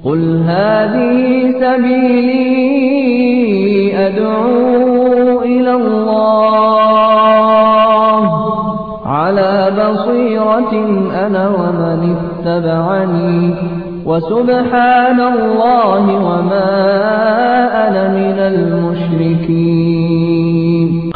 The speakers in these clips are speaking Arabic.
قل هذه سبيلي أدعو إلى الله على بصيرة أنا ومن اتبعني وسبحان الله وما أنا من المشركين.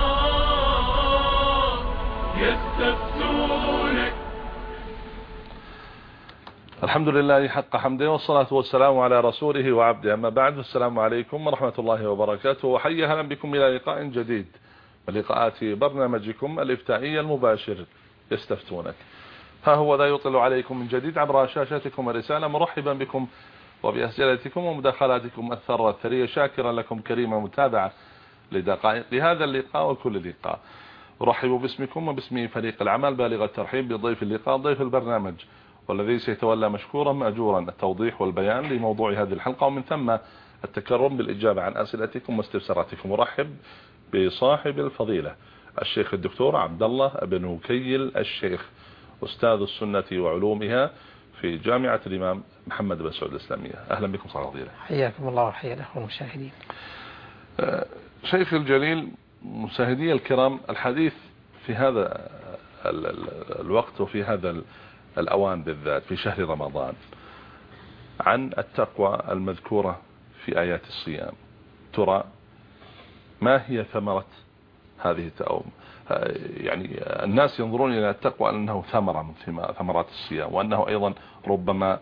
الحمد لله حق حمده والصلاة والسلام على رسوله وعبده، أما بعد، السلام عليكم ورحمة الله وبركاته، وحيا أهلا بكم إلى لقاء جديد من لقاءات برنامجكم الإفتائي المباشر يستفتونك. ها هو ذا يطل عليكم من جديد عبر شاشتكم الرسالة، مرحبا بكم وبأسئلتكم ومداخلاتكم الثرة الثرية، شاكرا لكم كريم متابعة لدقائق هذا اللقاء وكل لقاء. أرحب باسمكم وباسم فريق العمل بالغ الترحيب بضيف اللقاء ضيف البرنامج، والذي سيتولى مشكورا مأجورا التوضيح والبيان لموضوع هذه الحلقة، ومن ثم التكرم بالإجابة عن أسئلتكم واستفساراتكم. أرحب بصاحب الفضيلة الشيخ الدكتور عبد الله بن كيل الشيخ، أستاذ السنة وعلومها في جامعة الإمام محمد بن سعود الإسلامية. أهلا بكم صاحب الفضيلة. حياكم الله وحيا الأخوة المشاهدين. شيخ الجليل، مشاهدي الكرام، الحديث في هذا الوقت وفي هذا الأوان بالذات في شهر رمضان عن التقوى المذكورة في آيات الصيام. ترى ما هي ثمرة هذه التقوى؟ يعني الناس ينظرون إلى التقوى أنه ثمرة من ثمرات الصيام، وأنه أيضا ربما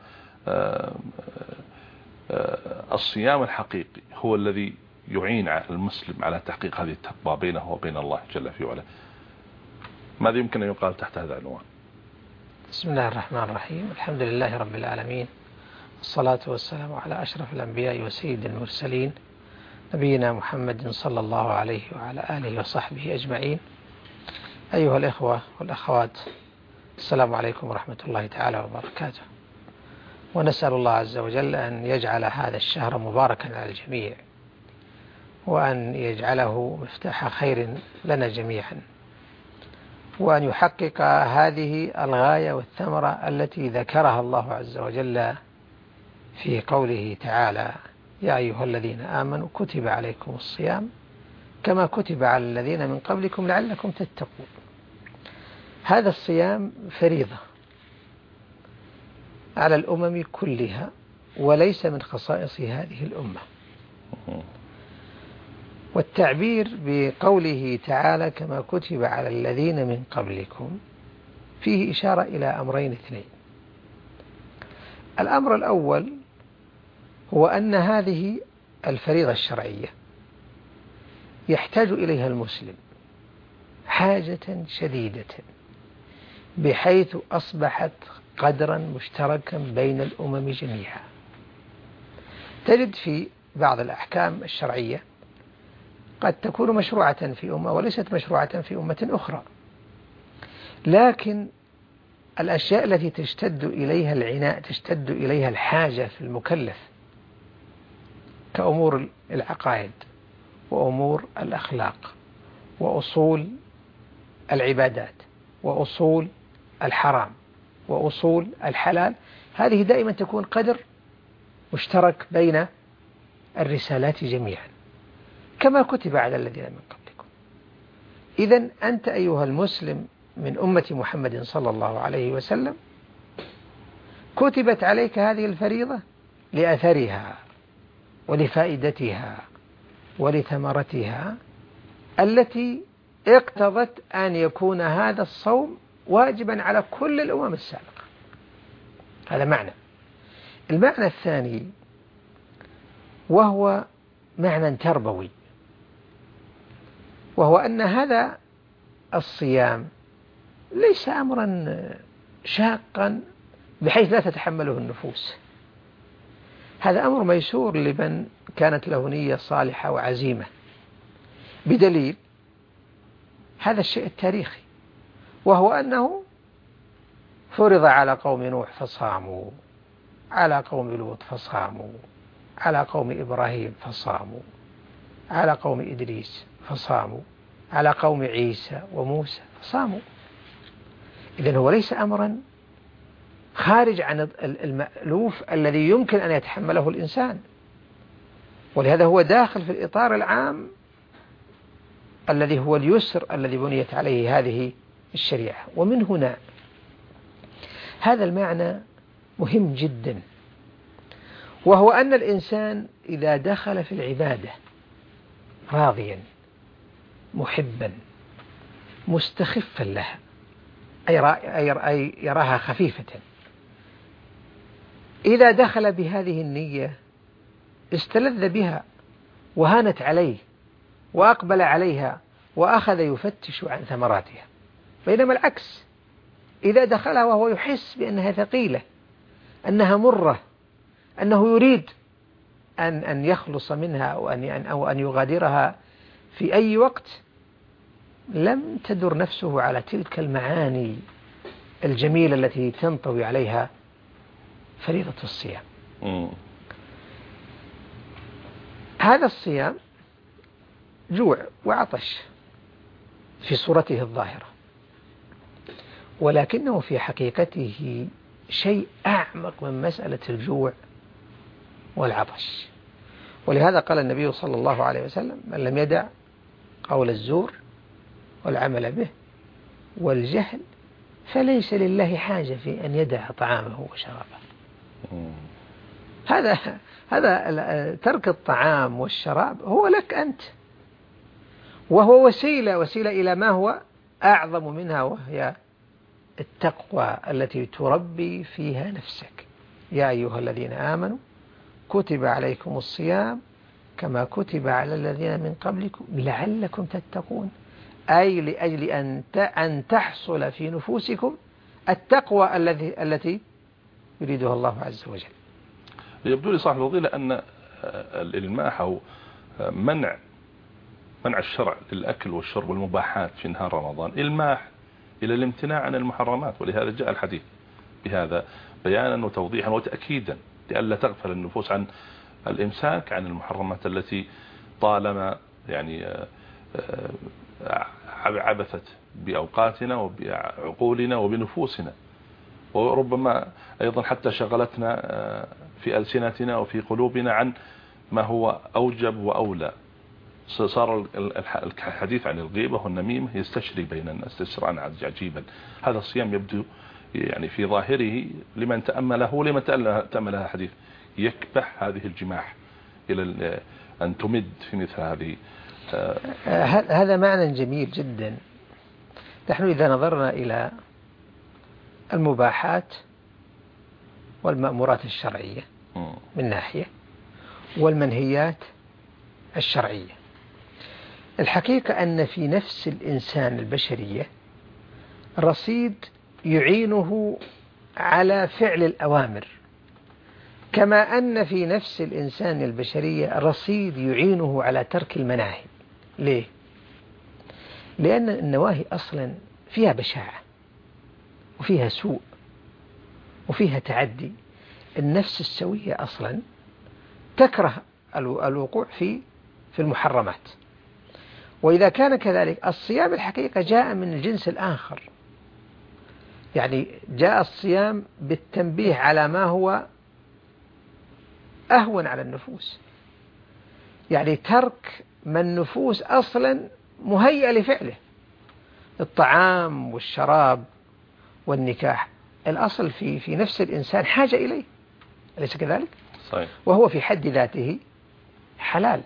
الصيام الحقيقي هو الذي يعين على المسلم على تحقيق هذه التقوى بينه وبين الله جل في علاه. ماذا يمكن أن يقال تحت هذا العنوان؟ بسم الله الرحمن الرحيم. الحمد لله رب العالمين، والصلاة والسلام على أشرف الأنبياء وسيد المرسلين، نبينا محمد صلى الله عليه وعلى آله وصحبه أجمعين. أيها الإخوة والأخوات، السلام عليكم ورحمة الله تعالى وبركاته، ونسأل الله عز وجل أن يجعل هذا الشهر مباركا على الجميع، وأن يجعله مفتاح خير لنا جميعا، وأن يحقق هذه الغاية والثمرة التي ذكرها الله عز وجل في قوله تعالى: يا أيها الذين آمنوا كتب عليكم الصيام كما كتب على الذين من قبلكم لعلكم تتقون. هذا الصيام فريضة على الأمم كلها، وليس من خصائص هذه الأمة. والتعبير بقوله تعالى كما كتب على الذين من قبلكم فيه إشارة إلى أمرين اثنين. الأمر الأول هو أن هذه الفريضة الشرعية يحتاج إليها المسلم حاجة شديدة، بحيث أصبحت قدرا مشتركا بين الأمم جميعا. تجد في بعض الأحكام الشرعية قد تكون مشروعة في أمة وليست مشروعة في أمة أخرى، لكن الأشياء التي تشتد إليها العناء، تشتد إليها الحاجة في المكلف، كأمور العقائد وأمور الأخلاق وأصول العبادات وأصول الحرام وأصول الحلال، هذه دائما تكون قدر مشترك بين الرسالات جميعا كما كتب على الذين من قبلكم. إذن أنت أيها المسلم من أمة محمد صلى الله عليه وسلم كتبت عليك هذه الفريضة لأثرها ولفائدتها ولثمرتها التي اقتضت أن يكون هذا الصوم واجبا على كل الأمم السابقة. هذا معنى. المعنى الثاني وهو معنى تربوي، وهو أن هذا الصيام ليس أمرا شاقا بحيث لا تتحمله النفوس. هذا أمر ميسور لمن كانت له نية صالحة وعزيمة، بدليل هذا الشيء التاريخي، وهو أنه فرض على قوم نوح فصاموا، على قوم لوط فصاموا، على قوم إبراهيم فصاموا، على قوم إدريس فصاموا، على قوم عيسى وموسى فصاموا. إذن هو ليس أمرا خارج عن المألوف الذي يمكن أن يتحمله الإنسان، ولهذا هو داخل في الإطار العام الذي هو اليسر الذي بنيت عليه هذه الشريعة. ومن هنا هذا المعنى مهم جدا، وهو أن الإنسان إذا دخل في العبادة راضيا محبا مستخفا لها، أي يراها خفيفة، إذا دخل بهذه النية استلذ بها وهانت عليه وأقبل عليها وأخذ يفتش عن ثمراتها. بينما العكس، إذا دخلها وهو يحس بأنها ثقيلة، أنها مرة، أنه يريد أن يخلص منها أو أن يغادرها في أي وقت، لم تدر نفسه على تلك المعاني الجميلة التي تنطوي عليها فريضة الصيام. هذا الصيام جوع وعطش في صورته الظاهرة، ولكنه في حقيقته شيء أعمق من مسألة الجوع والعطش. ولهذا قال النبي صلى الله عليه وسلم: من لم يدع قول الزور والعمل به والجهل فليس لله حاجة في أن يدع طعامه وشرابه. هذا ترك الطعام والشراب هو لك أنت، وهو وسيلة إلى ما هو أعظم منها، وهي التقوى التي تربي فيها نفسك. يا أيها الذين آمنوا كتب عليكم الصيام كما كتب على الذين من قبلكم لعلكم تتقون، أي لأجل أن تحصل في نفوسكم التقوى التي يريدها الله عز وجل. يبدو لي صاحب الفضيلة أن الإلماح أو منع الشرع للأكل والشرب والمباحات في نهار رمضان إلماح إلى الامتناع عن المحرمات، ولهذا جاء الحديث بهذا بيانا وتوضيحا وتأكيدا لئلا تغفل النفوس عن الإمساك عن المحرمات التي طالما يعني عبثت بأوقاتنا وبعقولنا وبنفوسنا، وربما أيضا حتى شغلتنا في ألسنتنا وفي قلوبنا عن ما هو أوجب وأولى. صار الحديث عن الغيبة والنميمة يستشري بين الناس استشراء عجيبا. هذا الصيام يبدو يعني في ظاهره لمن تأمله حديث يكبح هذه الجماح إلى أن تمد في مثل هذه. هذا معنى جميل جدا. نحن إذا نظرنا إلى المباحات والمأمورات الشرعية من ناحية والمنهيات الشرعية، الحقيقة أن في نفس الإنسان البشرية رصيد يعينه على فعل الأوامر، كما أن في نفس الإنسان البشرية رصيد يعينه على ترك المناهي. ليه؟ لأن النواهي أصلا فيها بشاعة وفيها سوء وفيها تعدي. النفس السوية أصلا تكره الوقوع في المحرمات. وإذا كان كذلك الصيام الحقيقة جاء من الجنس الآخر، يعني جاء الصيام بالتنبيه على ما هو أهون على النفوس، يعني ترك ما النفوس أصلا مهيئة لفعله. الطعام والشراب والنكاح الأصل في نفس الإنسان حاجة إليه، أليس كذلك؟ صحيح. وهو في حد ذاته حلال،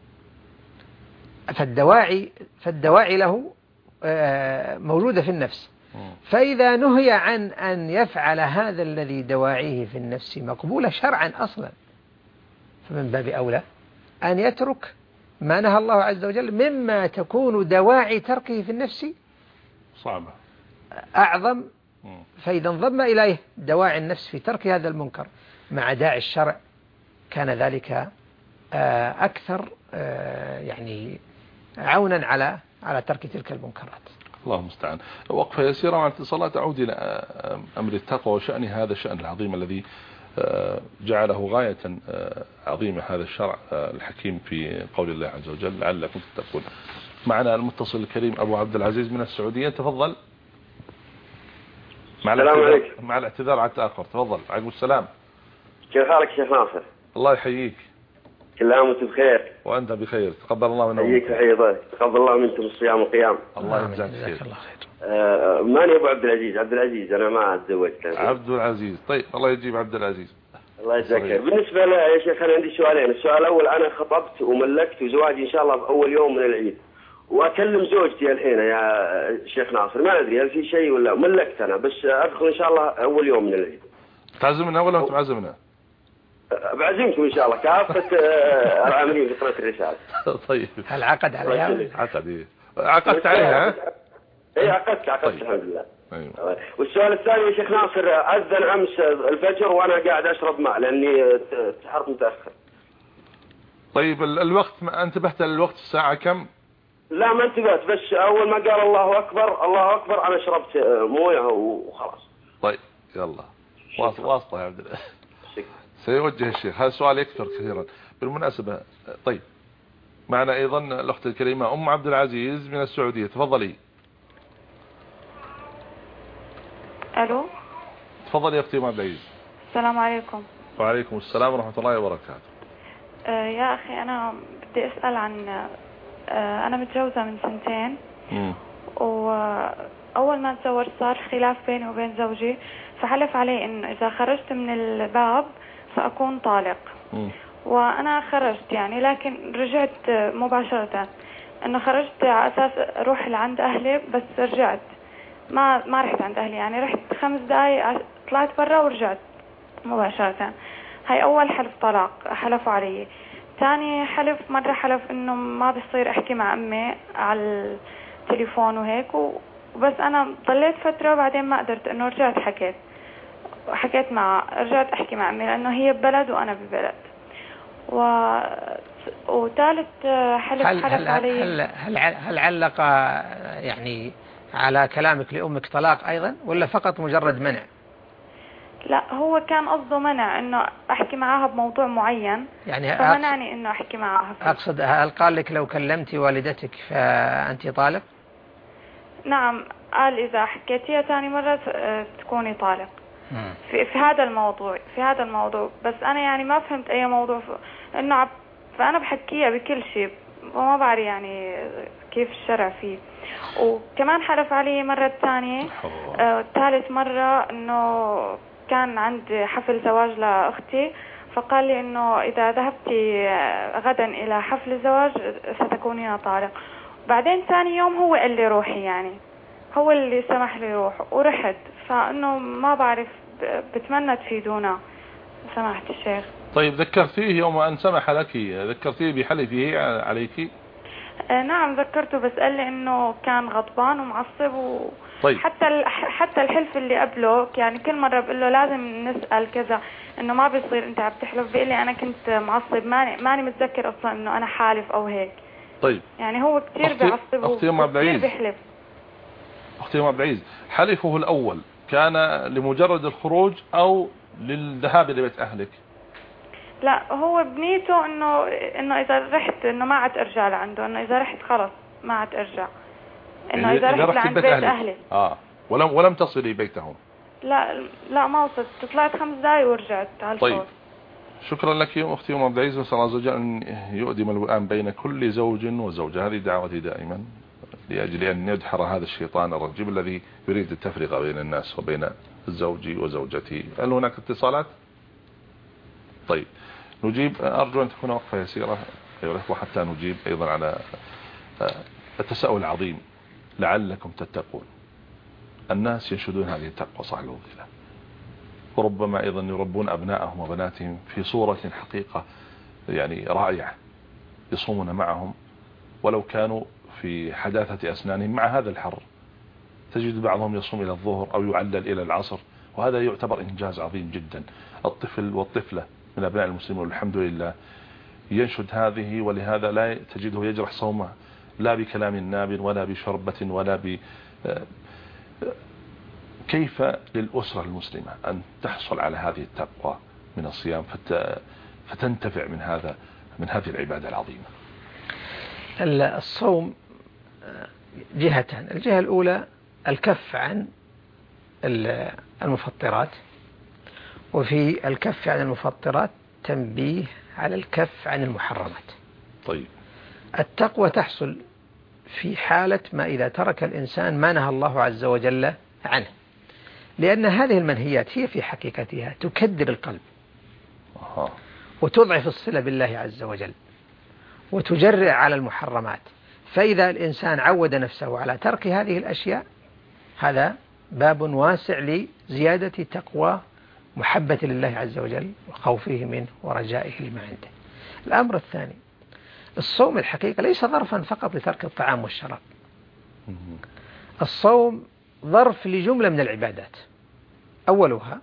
فالدواعي له موجودة في النفس. فإذا نهي عن أن يفعل هذا الذي دواعيه في النفس مقبولة شرعا أصلا، فمن باب أولى أن يترك ما نهى الله عز وجل مما تكون دواعي تركه في النفس صعبة أعظم. فإذا انضم إليه دواعي النفس في ترك هذا المنكر مع داعي الشرع كان ذلك أكثر يعني عونا على ترك تلك المنكرات. الله المستعان. وقفة يسيرة مع الاتصالات أعود إلى أمر التقوى وشأن هذا الشأن العظيم الذي جعله غاية عظيمة هذا الشرع الحكيم في قول الله عز وجل لعلكم تتقون. معنا المتصل الكريم أبو عبد العزيز من السعودية، تفضل. مع الاعتذار على التأخر. تفضل. عليكم السلام. كيف حالك شيخ ناصر؟ الله يحييك. كل عام وانتم بخير. وأنت بخير. تقبل الله منا. حييك وحيي. تقبل الله منكم الصيام والقيام. الله يجزاك خير. ماني أبو عبد العزيز أنا ما تزوجت. عبد العزيز. طيب الله يجيب عبد العزيز. الله يجزاك خير. بالنسبة يا شيخ أنا عندي سؤالين. السؤال الأول أنا خطبت وملكت وزواجي إن شاء الله بأول يوم من العيد، وأكلم زوجتي الحين يا شيخ ناصر، ما أدري هل في شيء ولا ملكت أنا، بس أدخل إن شاء الله أول يوم من العيد. تعزمنا ولا أنت معزمنا؟ بعزمكم إن شاء الله كافة العاملين في قناة الرسالة. طيب. هل عقد عليها؟ عقدت عليها؟ إيه عقدت طيب. الحمد لله. أيوة. والسؤال الثاني يا شيخ ناصر، أذن أمس الفجر وأنا قاعد أشرب ماء لأني تحرك متأخر. طيب الوقت ما انتبهت للوقت الساعة كم؟ لا ما انتبهت، بس أول ما قال الله أكبر الله أكبر أنا شربت موية وخلاص. طيب يلا واسطة يا عبد الله. سيوجه الشيخ. هذا سؤال يكثر كثيرا بالمناسبة. طيب معنا أيضا الأخت الكريمة أم عبد العزيز من السعودية. تفضلي. ألو. تفضلي يا أختي أم عبد العزيز. السلام عليكم. وعليكم السلام ورحمة الله وبركاته. يا أخي أنا بدي أسأل عن أنا متجوزة من 2 سنين. وأول ما تزوجت صار خلاف بيني وبين زوجي، فحلف علي إنه إذا خرجت من الباب سأكون طالق. وأنا خرجت يعني، لكن رجعت مباشرة. إنه خرجت على أساس أروح لعند أهلي، بس رجعت ما رحت عند أهلي، يعني رحت 5 دقايق طلعت برا ورجعت مباشرة. هاي أول حلف طلاق حلفوا علي. ثاني حلف مرة حلف إنه ما بيصير أحكي مع أمي على التليفون وهيك، وبس أنا ضليت فترة وبعدين ما قدرت، إنه رجعت حكيت رجعت أحكي مع أمي لأنه هي ببلد وأنا ببلد. وثالث حلف علي. هل علق يعني على كلامك لأمك طلاق أيضا، ولا فقط مجرد منع؟ لا هو كان قصده منع إنه أحكي معاها بموضوع معين، يعني فمنعني إنه أحكي معاها فيه. أقصد هل قال لك لو كلمتي والدتك فأنت طالق؟ نعم قال إذا حكيتيها ثاني مرة تكوني طالق. في هذا الموضوع بس أنا يعني ما فهمت أي موضوع إنه فأنا بحكيها بكل شيء وما بعرف يعني كيف الشرع فيه. وكمان حلف علي مرة ثانية. ثالث مرة إنه كان عندي حفل زواج لأختي، فقال لي إنه إذا ذهبتي غدا إلى حفل الزواج ستكونين طالق. بعدين ثاني يوم هو قال لي روحي، يعني هو اللي سمح لي روح ورحت. فإنه ما بعرف، بتمنى تفيدونا سماحة الشيخ. طيب ذكرتيه يوم أن سمح لك، ذكرتيه بحلفه عليك؟ نعم ذكرته، بس قال لي إنه كان غضبان ومعصب طيب. حتى الحلف اللي قبله يعني كل مرة بقول له لازم نسأل كذا، إنه ما بيصير أنت عم تحلف، بيقول لي أنا كنت معصب، ماني متذكر أصلا إنه أنا حالف أو هيك. طيب يعني هو كتير بيعصب وكتير بيحلف. أختي أم عبد العزيز، حلفه الأول كان لمجرد الخروج أو للذهاب إلى بيت أهلك؟ لا هو بنيته إنه إذا رحت إنه ما عاد أرجع لعنده، إنه إذا رحت خلص ما عاد أرجع، إنه إذا رحت لعند بيت أهلي. ولم تصلي بيتهم؟ لا ما وصلت، طلعت 5 دقايق ورجعت على الفور. طيب شكرا لك يا أختي أم عبد العزيز، نسأل الله عز وجل أن يؤدم الوئام بين كل زوج وزوجة. هذه دعوتي دائما لأجل أن يدحر هذا الشيطان الرجيم الذي يريد التفرقة بين الناس وبين الزوج وزوجته. هل هناك اتصالات؟ طيب نجيب، أرجو أن تكون وقفة يسيرة أيها الأخوة حتى نجيب أيضا على التساؤل العظيم لعلكم تتقون. الناس ينشدون هذه التقوى صاحب الفضيلة، وربما أيضا يربون أبنائهم وبناتهم في صورة حقيقة يعني رائعة، يصومون معهم ولو كانوا في حداثة أسنانهم مع هذا الحر، تجد بعضهم يصوم إلى الظهر أو يعلل إلى العصر، وهذا يعتبر إنجاز عظيم جدا. الطفل والطفلة من أبناء المسلمين والحمد لله ينشد هذه، ولهذا لا تجده يجرح صومه لا بكلام ناب ولا بشربة ولا ب كيف للأسرة المسلمة أن تحصل على هذه التقوى من الصيام فتنتفع من هذه العبادة العظيمة؟ الصوم جهتان، الجهة الأولى الكف عن المفطرات، وفي الكف عن المفطرات تنبيه على الكف عن المحرمات. طيب. التقوى تحصل في حالة ما إذا ترك الإنسان ما نهى الله عز وجل عنه، لأن هذه المنهيات هي في حقيقتها تكدر القلب وتضعف الصلة بالله عز وجل وتجرئ على المحرمات. فإذا الإنسان عود نفسه على ترك هذه الأشياء هذا باب واسع لزيادة تقوى محبة لله عز وجل وخوفه منه ورجائه لما عنده. الأمر الثاني، الصوم الحقيقة ليس ظرفا فقط لترك الطعام والشراب. الصوم ظرف لجملة من العبادات، أولها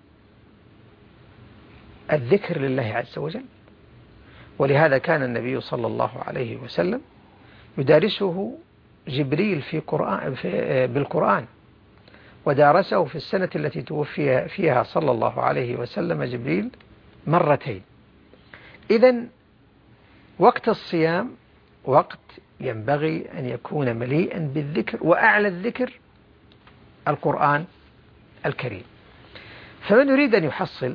الذكر لله عز وجل، ولهذا كان النبي صلى الله عليه وسلم يدارسه جبريل بالقرآن، ودارسه في السنة التي توفي فيها صلى الله عليه وسلم جبريل مرتين. إذن وقت الصيام وقت ينبغي أن يكون مليئا بالذكر، وأعلى الذكر القرآن الكريم. فمن يريد أن يحصل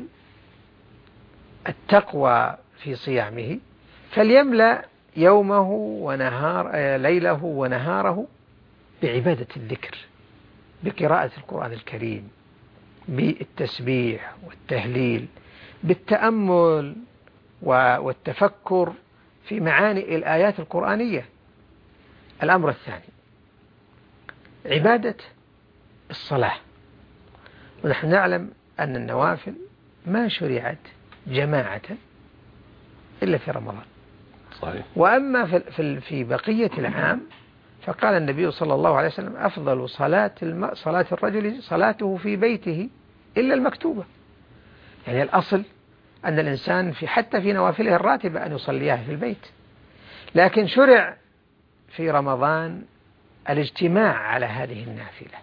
التقوى في صيامه فليملأ يومه ليله ونهاره بعبادة الذكر، بقراءة القرآن الكريم، بالتسبيح والتهليل، بالتأمل والتفكر في معاني الآيات القرآنية. الأمر الثاني عبادة الصلاة، ونحن نعلم أن النوافل ما شرعت جماعة إلا في رمضان. صحيح. وأما في بقية العام فقال النبي صلى الله عليه وسلم أفضل صلاة الرجل صلاته في بيته إلا المكتوبة. يعني الأصل أن الإنسان حتى في نوافله الراتبة أن يصليها في البيت، لكن شرع في رمضان الاجتماع على هذه النافلة،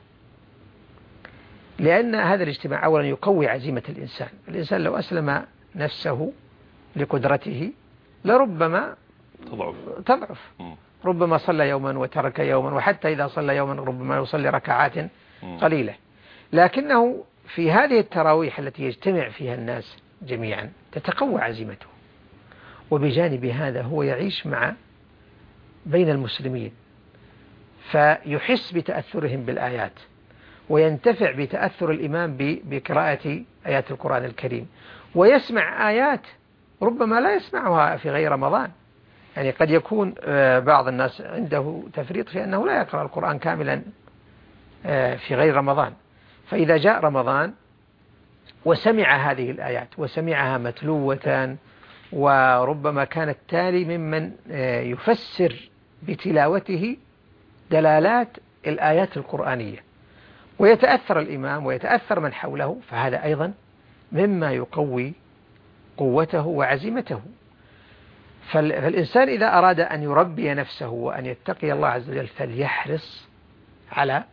لأن هذا الاجتماع أولا يقوي عزيمة الإنسان لو أسلم نفسه لقدرته لربما تضعف، ربما صلى يوما وترك يوما، وحتى إذا صلى يوما ربما يصلي ركعات قليلة. لكنه في هذه التراويح التي يجتمع فيها الناس جميعا تتقوى عزيمته، وبجانب هذا هو يعيش بين المسلمين فيحس بتأثرهم بالآيات، وينتفع بتأثر الإمام بقراءة آيات القرآن الكريم، ويسمع آيات ربما لا يسمعها في غير رمضان. يعني قد يكون بعض الناس عنده تفريط في أنه لا يقرأ القرآن كاملا في غير رمضان، فإذا جاء رمضان وسمع هذه الآيات وسمعها متلوة، وربما كان التالي ممن يفسر بتلاوته دلالات الآيات القرآنية، ويتأثر الإمام ويتأثر من حوله، فهذا أيضا مما يقوي قوته وعزيمته. فالإنسان إذا أراد أن يربي نفسه وأن يتقي الله عز وجل فليحرص على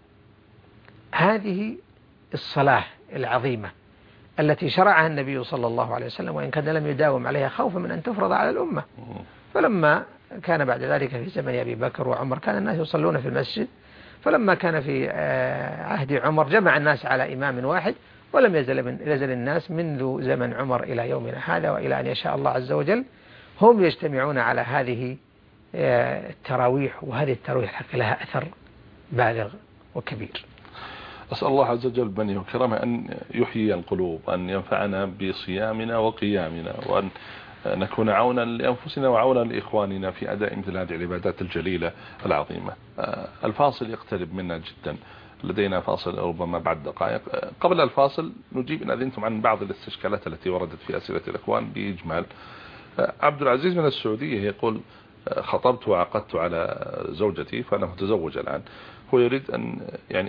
هذه الصلاة العظيمة التي شرعها النبي صلى الله عليه وسلم، وإن كان لم يداوم عليها خوفا من أن تفرض على الأمة. فلما كان بعد ذلك في زمن أبي بكر وعمر كان الناس يصلون في المسجد، فلما كان في عهد عمر جمع الناس على إمام واحد، ولم يزل الناس منذ زمن عمر إلى يومنا هذا وإلى أن يشاء الله عز وجل هم يجتمعون على هذه التراويح، وهذه التراويح حقا لها أثر بالغ وكبير. أسأل الله عز وجل بمنه وكرمه أن يحيي القلوب، أن ينفعنا بصيامنا وقيامنا، وأن نكون عونا لأنفسنا وعونا لإخواننا في أداء مثل هذه العبادات الجليلة العظيمة. الفاصل يقترب منا جدا، لدينا فاصل ربما بعد دقائق. قبل الفاصل نجيب إن أذنتم عن بعض الاستشكالات التي وردت في أسئلة الإخوان بإجمال. عبد العزيز من السعودية يقول خطبت وعقدت على زوجتي فأنا متزوج الآن، هو يريد أن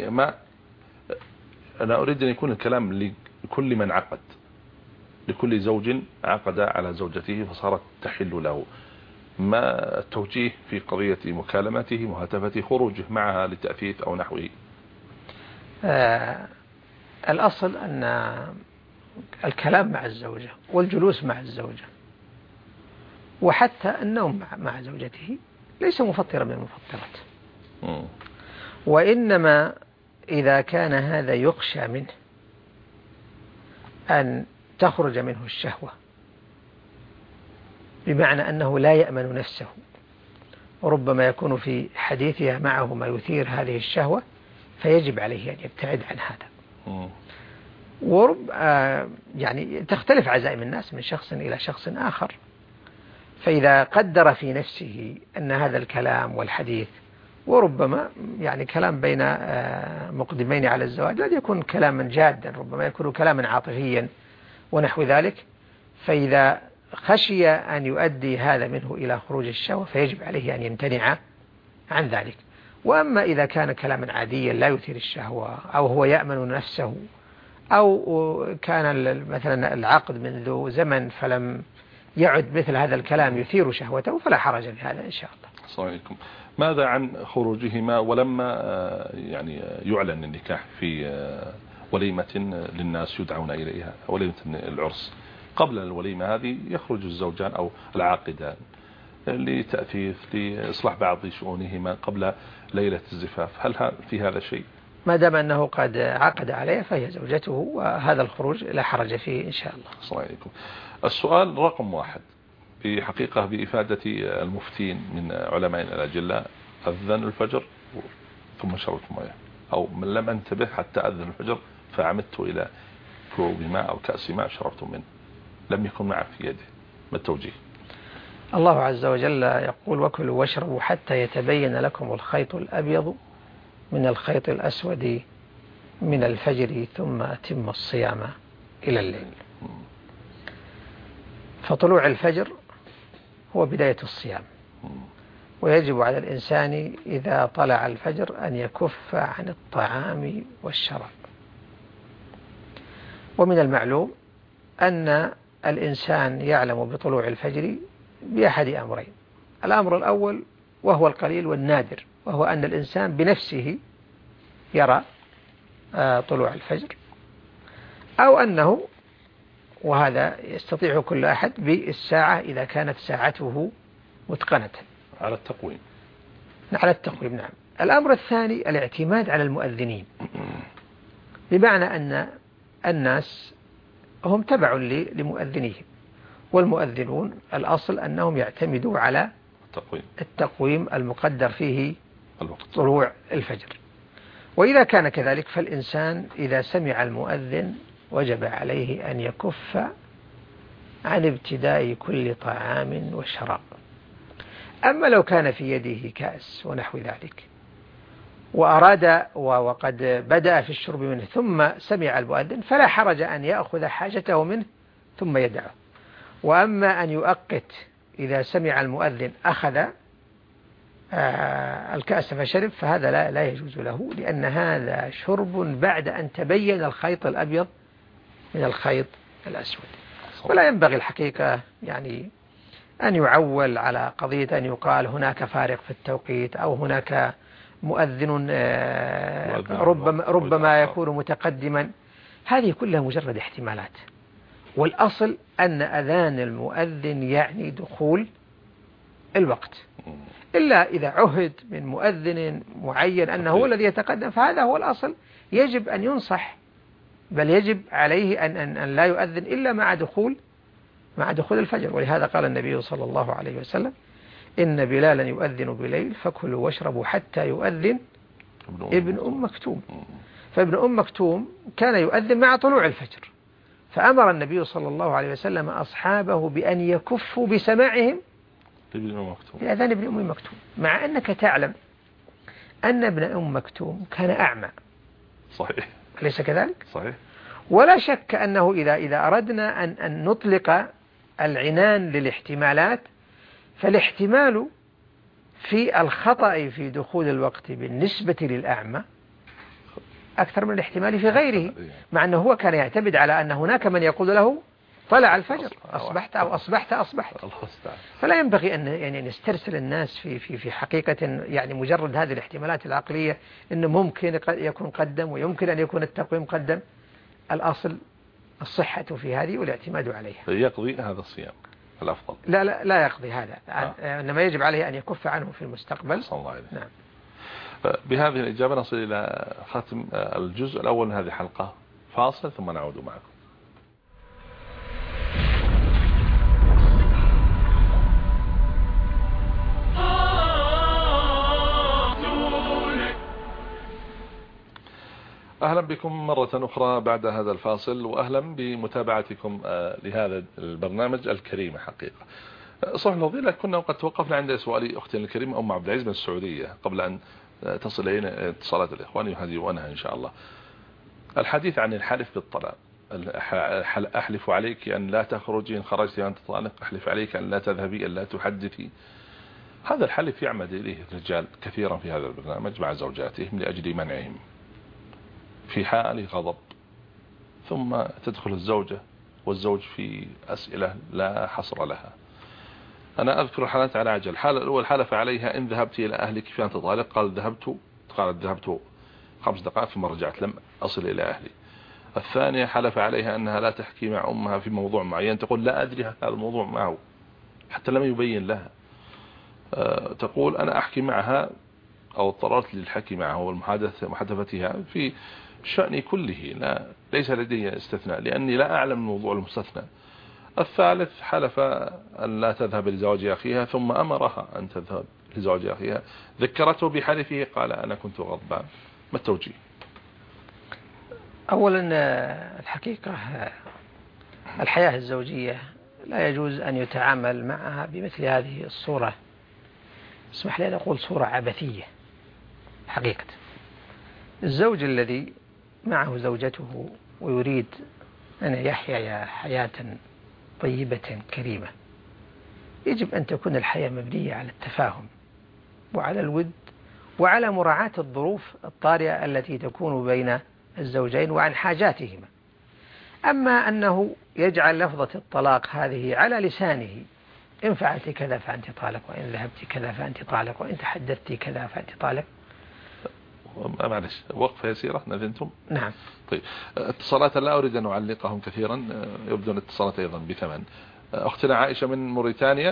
أنا أريد أن يكون الكلام لكل من عقد، لكل زوج عقد على زوجته فصارت تحل له، ما التوجيه في قضية مكالمته مهاتفته خروجه معها لتأثيث أو نحوه؟ الأصل أن الكلام مع الزوجة والجلوس مع الزوجة وحتى النوم مع زوجته ليس مفطرا من المفطرات، وإنما إذا كان هذا يخشى منه أن تخرج منه الشهوة، بمعنى أنه لا يأمن نفسه، وربما يكون في حديثها معه ما يثير هذه الشهوة، فيجب عليه أن يبتعد عن هذا. يعني تختلف عزائم الناس من شخص إلى شخص آخر، فإذا قدر في نفسه أن هذا الكلام والحديث، وربما يعني كلام بين مقدمين على الزواج لا يكون كلاما جادا، ربما يكون كلاما عاطفيا ونحو ذلك، فإذا خشي أن يؤدي هذا منه إلى خروج الشهوة فيجب عليه أن يمتنع عن ذلك. وأما إذا كان كلاما عاديا لا يثير الشهوة، أو هو يأمن نفسه، أو كان مثلا العقد منذ زمن فلم يعد مثل هذا الكلام يثير شهوته، فلا حرج في هذا إن شاء الله. السلام عليكم. ماذا عن خروجهما ولما يعني يعلن النكاح في وليمة للناس يدعون إليها، وليمة العرس، قبل الوليمة هذه يخرج الزوجان أو العاقدان لتأثيث لإصلاح بعض شؤونهما قبل ليلة الزفاف، هل في هذا شيء؟ ما دام أنه قد عقد عليه فهي زوجته، وهذا الخروج لا حرج فيه إن شاء الله. السلام عليكم. السؤال رقم 1 في حقيقة بإفادة المفتين من علمائنا الأجلاء: أذن الفجر ثم شربت ماء، أو من لم أنتبه حتى أذن الفجر فعمدت إلى كوب ماء أو كأس ماء شربت منه، لم يكن معه في يده، ما التوجيه؟ الله عز وجل يقول: وكلوا واشربوا حتى يتبين لكم الخيط الأبيض من الخيط الأسود من الفجر ثم أتم الصيام إلى الليل. فطلوع الفجر هو بداية الصيام، ويجب على الإنسان إذا طلع الفجر أن يكف عن الطعام والشراب. ومن المعلوم أن الإنسان يعلم بطلوع الفجر بأحد أمرين: الأمر الأول وهو القليل والنادر، وهو أن الإنسان بنفسه يرى طلوع الفجر، أو أنه، وهذا يستطيع كل أحد بالساعة إذا كانت ساعته متقنة على التقويم. على التقويم، نعم. الأمر الثاني الاعتماد على المؤذنين، بمعنى أن الناس هم تبع لمؤذنيهم، والمؤذنون الأصل أنهم يعتمدوا على التقويم المقدر فيه طلوع الفجر. وإذا كان كذلك فالإنسان إذا سمع المؤذن وجب عليه أن يكف عن ابتداء كل طعام وشراب. أما لو كان في يده كأس ونحو ذلك وأراد وقد بدأ في الشرب منه ثم سمع المؤذن فلا حرج أن يأخذ حاجته منه ثم يدعه. وأما أن يؤقت إذا سمع المؤذن أخذ الكأس فشرب فهذا لا يجوز له، لأن هذا شرب بعد أن تبين الخيط الأبيض من الخيط الأسود. ولا ينبغي الحقيقة يعني أن يعول على قضية أن يقال هناك فارق في التوقيت، أو هناك مؤذن ربما يكون متقدما. هذه كلها مجرد احتمالات، والأصل أن أذان المؤذن يعني دخول الوقت، إلا إذا عهد من مؤذن معين أنه هو الذي يتقدم، فهذا هو الأصل، يجب أن ينصح، بل يجب عليه أن لا يؤذن إلا مع دخول الفجر. ولهذا قال النبي صلى الله عليه وسلم: إن بلالا يؤذن بليل فكلوا واشربوا حتى يؤذن ابن أم مكتوم. فابن أم مكتوم كان يؤذن مع طلوع الفجر، فأمر النبي صلى الله عليه وسلم أصحابه بأن يكفوا بسماعهم لأذان ابن أم مكتوم، مع أنك تعلم أن ابن أم مكتوم كان أعمى. صحيح، أليس كذلك؟ صحيح. ولا شك أنه إذا أردنا أن نطلق العنان للاحتمالات، فالاحتمال في الخطأ في دخول الوقت بالنسبة للأعمى أكثر من الاحتمال في غيره، مع أنه هو كان يعتمد على أن هناك من يقول له طلع الفجر، أصبحت أو أصبحت. فلا ينبغي أن يعني نسترسل الناس في حقيقة يعني مجرد هذه الاحتمالات العقلية، إنه ممكن يكون قدم ويمكن أن يكون التقويم قدم. الأصل الصحة في هذه والاعتماد عليها. يقضي هذا الصيام الأفضل؟ لا يقضي هذا، إنما يجب عليه أن يكف عنه في المستقبل. صلى الله عليه. نعم. بهذه الإجابة نصل إلى ختم الجزء الأول من هذه الحلقة. فاصل ثم نعود معكم. أهلا بكم مرة أخرى بعد هذا الفاصل، وأهلا بمتابعتكم لهذا البرنامج الكريم. حقيقة صح الفضيلة، كنا قد توقفنا عند سؤال أختنا الكريمة أم عبد العزيز من السعودية قبل أن تصل إلينا اتصالات الإخوان يهدئونها إن شاء الله. الحديث عن الحلف بالطلاق. أحلف عليك أن لا تخرجي، إن خرجت أن تطلق، أحلف عليك أن لا تذهبي، أن لا تحدثي. هذا الحلف يعمد إليه الرجال كثيرا في هذا البرنامج مع زوجاتهم لأجل منعهم في حال غضب، ثم تدخل الزوجة والزوج في أسئلة لا حصر لها. أنا أذكر الحالات على عجل. الحالة الأول حلف عليها إن ذهبت إلى أهلك فأنت طالق، قالت ذهبت 5 دقائق ثم رجعت لم أصل إلى أهلي. الثانية حلف عليها أنها لا تحكي مع أمها في موضوع معين، تقول لا أدري هذا الموضوع معه حتى لم يبين لها. تقول أنا أحكي معها أو اضطررت للحكي معها ومحادثتها في شأني كله، ليس لدي استثناء لأني لا أعلم الموضوع المستثنى. الثالث حلف أن لا تذهب لزواج أخيها ثم أمرها أن تذهب لزواج أخيها، ذكرته بحلفه قال أنا كنت غضبان. ما التوجيه؟ أولا الحقيقة الحياة الزوجية لا يجوز أن يتعامل معها بمثل هذه الصورة، اسمح لي أن أقول صورة عبثية. حقيقة الزوج الذي معه زوجته ويريد أن يحيا حياة طيبة كريمة، يجب أن تكون الحياة مبنية على التفاهم وعلى الود وعلى مراعاة الظروف الطارئة التي تكون بين الزوجين وعن حاجاتهما. أما أنه يجعل لفظة الطلاق هذه على لسانه، إن فعلت كذا فأنت طالق، وإن ذهبت كذا فأنت طالق، وإن تحدثت كذا فأنت طالق. معلش وقفة يسيرة نذنتم. نعم. طيب اتصالات لا أريد أن أعلقهم كثيرا، يبدو الاتصالات أيضا بثمن. أختنا عائشة من موريتانيا.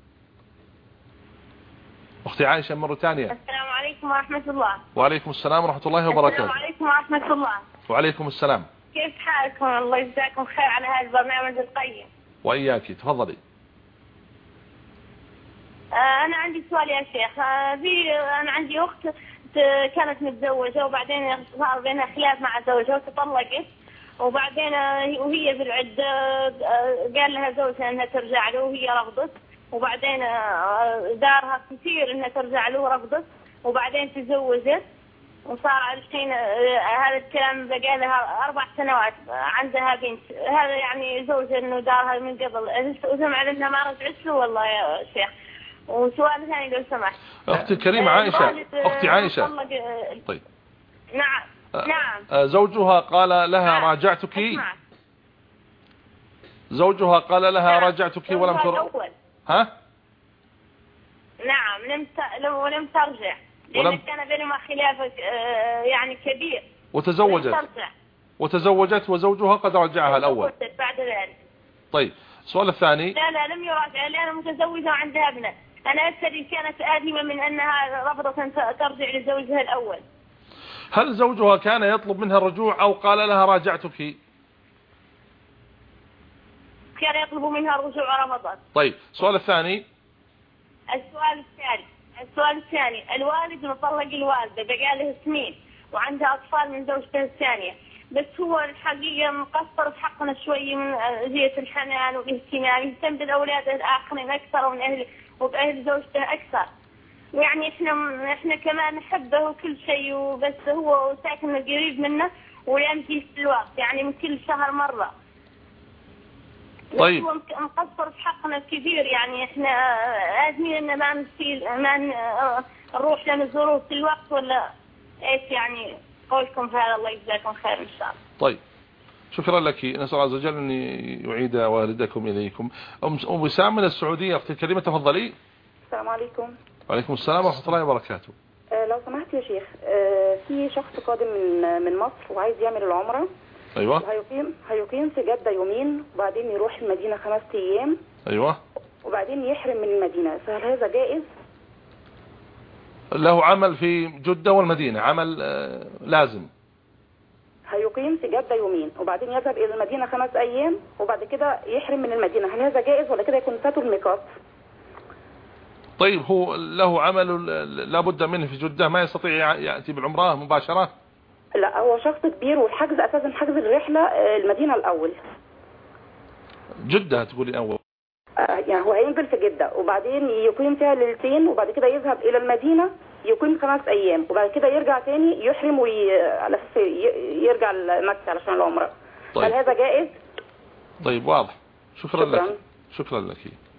أختي عائشة من موريتانيا. السلام عليكم ورحمة الله. وعليكم السلام ورحمة الله وبركاته. السلام عليكم ورحمة الله. وعليكم السلام. كيف حالكم؟ الله يجزاكم خير على هذا البرنامج القيم. وإياك، تفضلي. أنا عندي سؤال يا شيخ. أنا عندي أخت كانت متزوجة وبعدين صار بينها خلاف مع زوجها وتطلقت، وبعدين وهي بالعدة قال لها زوجها أنها ترجع له وهي رفضت، وبعدين دارها كثير أنها ترجع له ورفضت، وبعدين تزوجت وصار الحين هذا الكلام بقى لها 4 سنوات عندها بنت. هذا يعني زوجها أنه دارها من قبل وسمع أنها ما رجعت له والله يا شيخ. وسؤال ثاني لو سمحت. أختي الكريمة عائشة. أختي عائشة. طيب. نعم. نعم. زوجها قال لها راجعتك. زوجها قال لها راجعتك ولم ترجع. ها؟ نعم لم ترجع لأن كان بينهما خلاف يعني كبير. وتزوجت وزوجها قد رجعها الأول. بعد ذلك. طيب السؤال الثاني. لا لم يراجع لأنها متزوجة وعندها ابنة. أنا أسأل كانت آثمة من أنها رفضت أن ترجع لزوجها الأول. هل زوجها كان يطلب منها الرجوع أو قال لها راجعتك؟ كان يطلب منها الرجوع ورفضت. طيب السؤال الثاني. السؤال الثاني الوالد مطلق الوالدة بقاله سنين وعندها أطفال من زوجته الثانية، بس هو الحقيقة مقصر في حقنا شوي من جهة الحنان والاهتمام، يهتم بالأولاد الآخرين أكثر وبأهل زوجته أكثر. يعني إحنا كمان نحبه وكل شيء، وبس هو ساكن قريب منه ويمشي في الوقت يعني من كل شهر مرة. طيب. هو مقصر في حقنا كثير، يعني إحنا آدمين إن ما نروح لنزوره في الوقت ولا إيش يعني قولكم في هذا. الله يجزاكم خير إن شاء الله. طيب شكرا لك، نسأل الله عز وجل أن يعيد والدكم إليكم. أم وسام من السعودية. أختي الكريمة تفضلي. السلام عليكم. وعليكم السلام ورحمة الله وبركاته. لو سمحت يا شيخ، في شخص قادم من مصر وعايز يعمل العمرة. أيوة. هيقيم في جدة يومين وبعدين يروح المدينة 5 أيام. أيوة. وبعدين يحرم من المدينة، فهل هذا جائز؟ له عمل في جدة والمدينة، عمل لازم. هيقيم في جدة يومين وبعدين يذهب إلى المدينة 5 أيام وبعد كده يحرم من المدينة، هل هذا جائز ولا كده يكون فاته الميقات؟ طيب هو له عمل لابد منه في جدة، ما يستطيع يأتي بالعمرة مباشرة؟ لا هو شخص كبير والحجز أساسا حجز الرحلة المدينة الأول. جدة تقولي أول؟ يعني هو هينزل في جدة وبعدين يقيم فيها ليلتين وبعد كده يذهب إلى المدينة يقيم 5 أيام وبعد كده يرجع تاني يحرم على أساس يرجع لمكة علشان العمرة. طيب. هل هذا جائز؟ طيب واضح. شكرا لك. شكرا لك.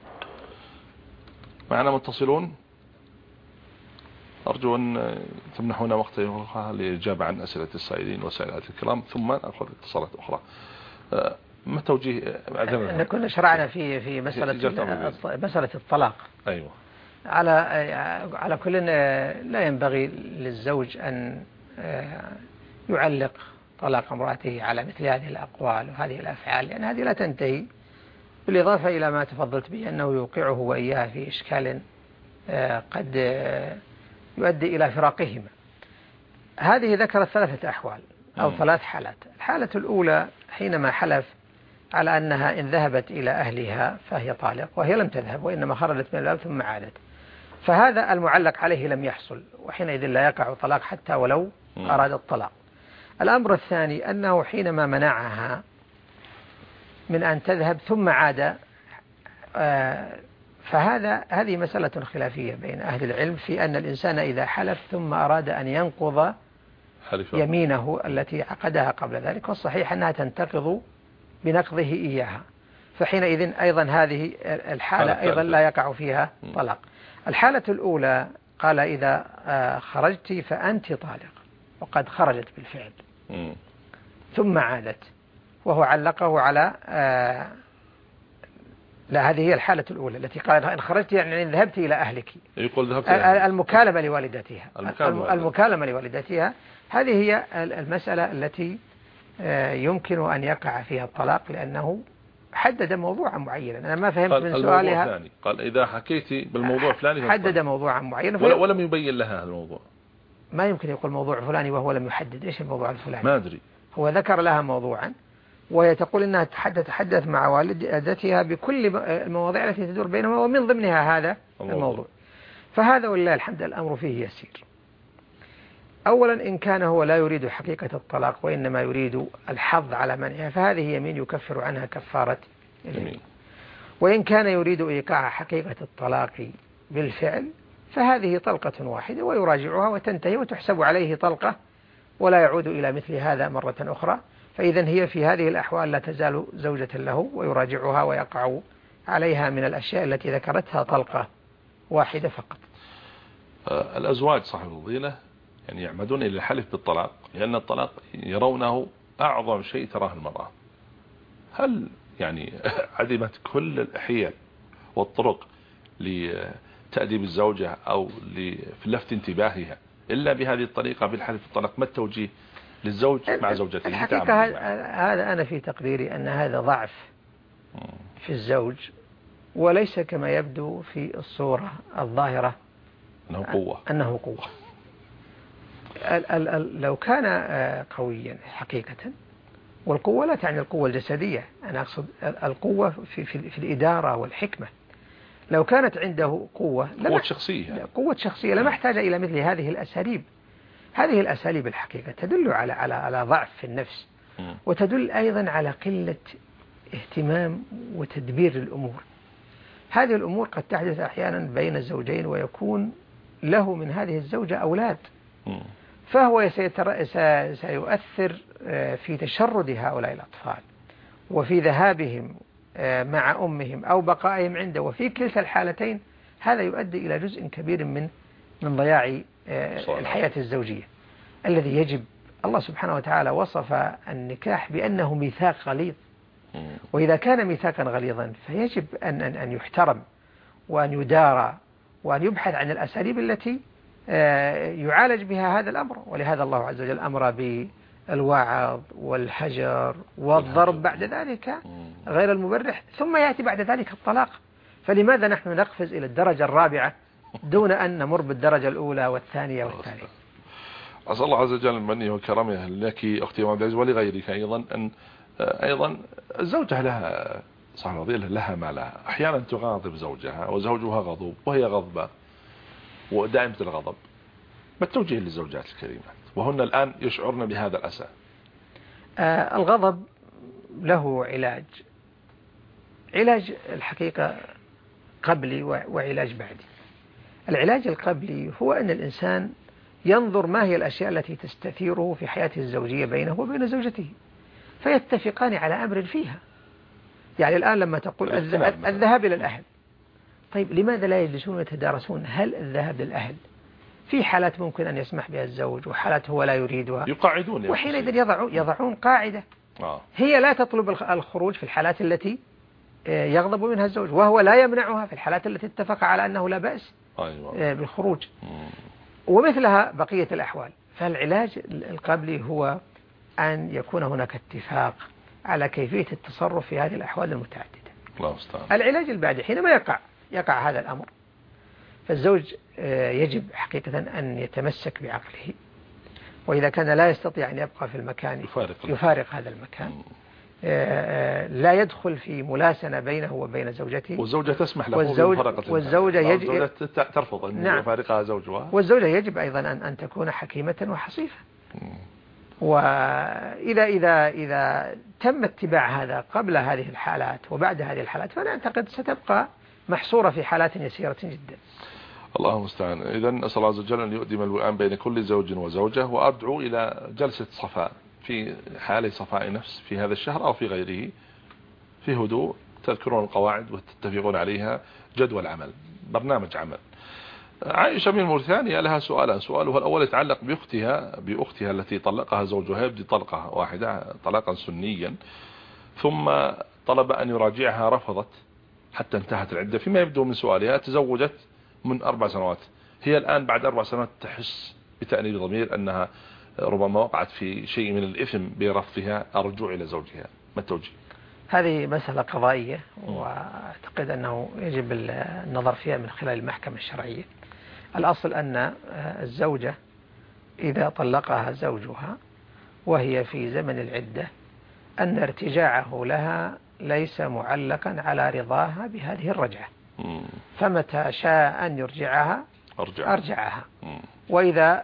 معنا متصلون، أرجو أن تمنحونا وقتا للإجابة عن أسئلة السائلين وسائلات الكرام ثم أخذ اتصالات أخرى. ما توجيه؟ كنا شرعنا في مسألة الطلاق. أيوة. على كل لا ينبغي للزوج أن يعلق طلاق امرأته على مثل هذه الأقوال وهذه الأفعال، لأن هذه لا تنتهي، بالإضافة إلى ما تفضلت به أنه يوقعه وإياه في إشكال قد يؤدي إلى فراقهما. هذه ذكرت 3 أحوال أو 3 حالات. الحالة الأولى حينما حلف على أنها إن ذهبت إلى أهلها فهي طالق وهي لم تذهب وإنما خرجت من الباب ثم عادت، فهذا المعلق عليه لم يحصل وحينئذ لا يقع طلاق حتى ولو أراد الطلاق. الأمر الثاني أنه حينما منعها من أن تذهب ثم عاد، هذه مسألة خلافية بين أهل العلم في أن الإنسان إذا حلف ثم أراد أن ينقض يمينه التي عقدها قبل ذلك، والصحيح أنها تنتقض بنقضه إياها، فحينئذ أيضا هذه الحالة أيضا لا يقع فيها طلاق. الحالة الأولى قال إذا خرجت فأنت طالق وقد خرجت بالفعل ثم عادت، وهو علقه على لا، هذه هي الحالة الأولى التي قال إن خرجت يعني إن ذهبت إلى أهلك، يقول ذهبت المكالمة لوالدتها. المكالمة لوالدتها هذه هي المسألة التي يمكن أن يقع فيها الطلاق، لأنه حدد موضوعا معينا. أنا ما فهمت من سؤالها. قال إذا حكيت بالموضوع فلاني حدد موضوعا معينا ولم يبين لها هذا الموضوع. ما يمكن يقول موضوع فلاني وهو لم يحدد إيش الموضوع الفلاني. ما أدري. هو ذكر لها موضوعا وهي تقول إنها تحدث مع والدتها بكل المواضيع التي تدور بينهما ومن ضمنها هذا الموضوع. فهذا ولله الحمد الأمر فيه يسير. أولا إن كان هو لا يريد حقيقة الطلاق وإنما يريد الحظ على منعها فهذه يمين يكفر عنها كفارة اليمين. وإن كان يريد إيقاع حقيقة الطلاق بالفعل فهذه طلقة واحدة ويراجعها وتنتهي وتحسب عليه طلقة ولا يعود إلى مثل هذا مرة أخرى. فإذا هي في هذه الأحوال لا تزال زوجة له ويراجعها ويقع عليها من الأشياء التي ذكرتها طلقة واحدة فقط. الأزواج صاحب الفضيلة يعني يعمدون إلى الحلف بالطلاق لأن الطلاق يرونه أعظم شيء تراه المرأة. هل يعني عدمت كل الأحيال والطرق لتأديب الزوجة أو في لفت انتباهها إلا بهذه الطريقة بالحلف بالطلاق؟ ما التوجيه للزوج مع زوجته؟ الحقيقة هذا أنا في تقديري أن هذا ضعف في الزوج وليس كما يبدو في الصورة الظاهرة أنه قوة. لو كان قويا حقيقة، والقوة لا تعني القوة الجسدية، أنا أقصد القوة في الإدارة والحكمة. لو كانت عنده قوة شخصية لما احتاج إلى مثل هذه الأساليب. هذه الأساليب الحقيقة تدل على ضعف في النفس وتدل أيضا على قلة اهتمام وتدبير الأمور. هذه الأمور قد تحدث أحيانا بين الزوجين ويكون له من هذه الزوجة أولاد، فهو سيؤثر في تشرد هؤلاء الأطفال وفي ذهابهم مع أمهم أو بقائهم عنده، وفي كلتا الحالتين هذا يؤدي إلى جزء كبير من ضياع الحياة الزوجية الذي يجب. الله سبحانه وتعالى وصف النكاح بأنه ميثاق غليظ، وإذا كان ميثاقا غليظا فيجب أن يحترم وأن يدارى وأن يبحث عن الأساليب التي يعالج بها هذا الأمر. ولهذا الله عز وجل أمر بالوعظ والحجر والضرب بعد ذلك غير المبرح، ثم يأتي بعد ذلك الطلاق. فلماذا نحن نقفز إلى الدرجة الرابعة دون أن نمر بالدرجة الأولى والثانية والثالثة. أسأل الله عز وجل من منه وكرمه لك أختي عبد العزيز ولغيرك أيضا أن أيضا الزوجة لها صاحب فضيلة لها ما لها. أحيانا تغاضب زوجها وزوجها غضوب وهي غضبة ودائمة الغضب. ما التوجيه للزوجات الكريمات وهن الآن يشعرن بهذا الأسى؟ الغضب له علاج الحقيقة قبلي وعلاج بعدي. العلاج القبلي هو أن الإنسان ينظر ما هي الأشياء التي تستثيره في حياته الزوجية بينه وبين زوجته فيتفقان على أمر فيها. يعني الآن لما تقول الذهاب إلى الأهل، طيب لماذا لا يجلسون ويتدارسون هل الذهاب للأهل في حالات ممكن أن يسمح بها الزوج وحالات هو لا يريدها، يقاعدون وحينئذ يضعون قاعدة هي لا تطلب الخروج في الحالات التي يغضب منها الزوج، وهو لا يمنعها في الحالات التي اتفق على أنه لا بأس بالخروج، ومثلها بقية الأحوال. فالعلاج القبلي هو أن يكون هناك اتفاق على كيفية التصرف في هذه الأحوال المتعددة. العلاج البعدي حينما يقع هذا الأمر، فالزوج يجب حقيقة أن يتمسك بعقله، وإذا كان لا يستطيع أن يبقى في المكان يفارق هذا المكان، لا يدخل في ملاسنة بينه وبين زوجته، والزوجة تسمح له والزوجة يجب ترفض أن يفارقها زوجها، والزوجة يجب أيضا أن تكون حكيمة وحصيفة. وإذا تم اتباع هذا قبل هذه الحالات وبعد هذه الحالات، فأنا أعتقد ستبقى محصورة في حالات يسيرة جدا. الله المستعان. إذن أسأل الله عز وجل أن يؤدم الوئام بين كل زوج وزوجة، وأدعو إلى جلسة صفاء في حال صفاء نفس في هذا الشهر أو في غيره، في هدوء تذكرون القواعد وتتفقون عليها، جدول عمل، برنامج عمل. عائشة من موريتانيا لها سؤالان. سؤالها الأول يتعلق بأختها التي طلقها زوجها يبدي طلقة واحدة طلاقا سنيا، ثم طلب أن يراجعها رفضت حتى انتهت العدة. فيما يبدو من سؤالها تزوجت من 4 سنوات، هي الآن بعد 4 سنوات تحس بتأنيب ضمير أنها ربما وقعت في شيء من الإثم برفضها الرجوع إلى زوجها. ما التوجيه؟ هذه مسألة قضائية، وأعتقد أنه يجب النظر فيها من خلال المحكمة الشرعية. الأصل أن الزوجة إذا طلقها زوجها وهي في زمن العدة أن ارتجاعه لها ليس معلقا على رضاها بهذه الرجعة، فمتى شاء أن يرجعها أرجعها، وإذا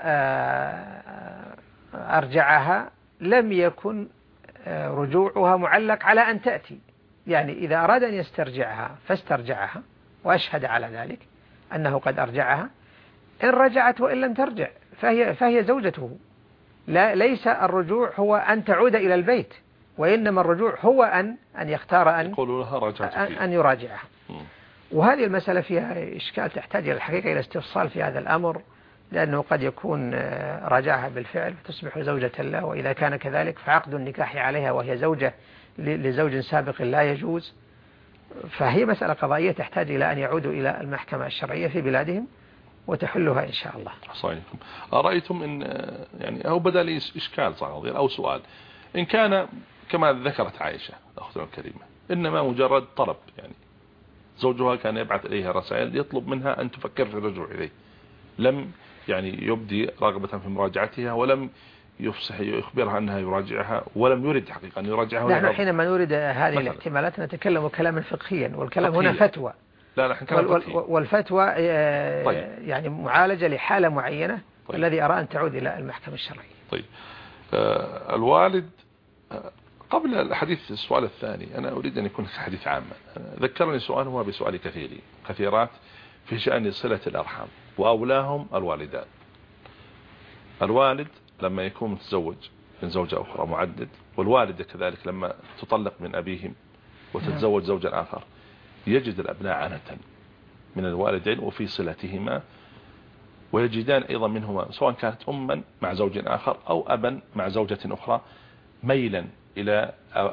أرجعها لم يكن رجوعها معلق على أن تأتي. يعني إذا أراد أن يسترجعها فاسترجعها وأشهد على ذلك أنه قد أرجعها، إن رجعت وإن لم ترجع فهي زوجته. ليس الرجوع هو أن تعود إلى البيت، وإنما الرجوع هو أن يختار أن يراجعها. وهذه المسألة فيها إشكال تحتاج إلى الحقيقة إلى استفصال في هذا الأمر، لأنه قد يكون راجعها بالفعل فتصبح زوجة له، وإذا كان كذلك فعقد النكاح عليها وهي زوجة لزوج سابق لا يجوز. فهي مسألة قضائية تحتاج إلى أن يعودوا إلى المحكمة الشرعية في بلادهم وتحلها إن شاء الله. صحيحكم. رأيتم إن يعني أو بدأ لي إشكال صغير أو سؤال، إن كان كما ذكرت عائشة أختنا الكريمة إنما مجرد طلب، يعني زوجها كان يبعث إليها رسائل يطلب منها أن تفكر في الرجوع إليه، لم يعني يبدي رغبة في مراجعتها، ولم يفصح يخبرها أنها يراجعها، ولم يريد حقيقة أن يراجعها. نحن حينما نريد هذه الاحتمالات نتكلم كلاما فقهيا، والكلام هنا فتوى. والفتوى يعني معالجة لحالة معينة. طيب. الذي أرى أن تعود إلى المحكمة الشرعية. طيب. الوالد قبل الحديث السؤال الثاني أنا أريد أن يكون حديث عام. ذكرني سؤاله بسؤال كثيرات في شأن صلة الأرحام، وأولاهم الوالدان. الوالد لما يكون متزوج من زوجة أخرى معدد، والوالدة كذلك لما تطلق من أبيهم وتتزوج زوجا آخر، يجد الأبناء عنة من الوالدين وفي صلتهما، ويجدان أيضا منهما سواء كانت أما مع زوج آخر أو أبا مع زوجة أخرى ميلا إلى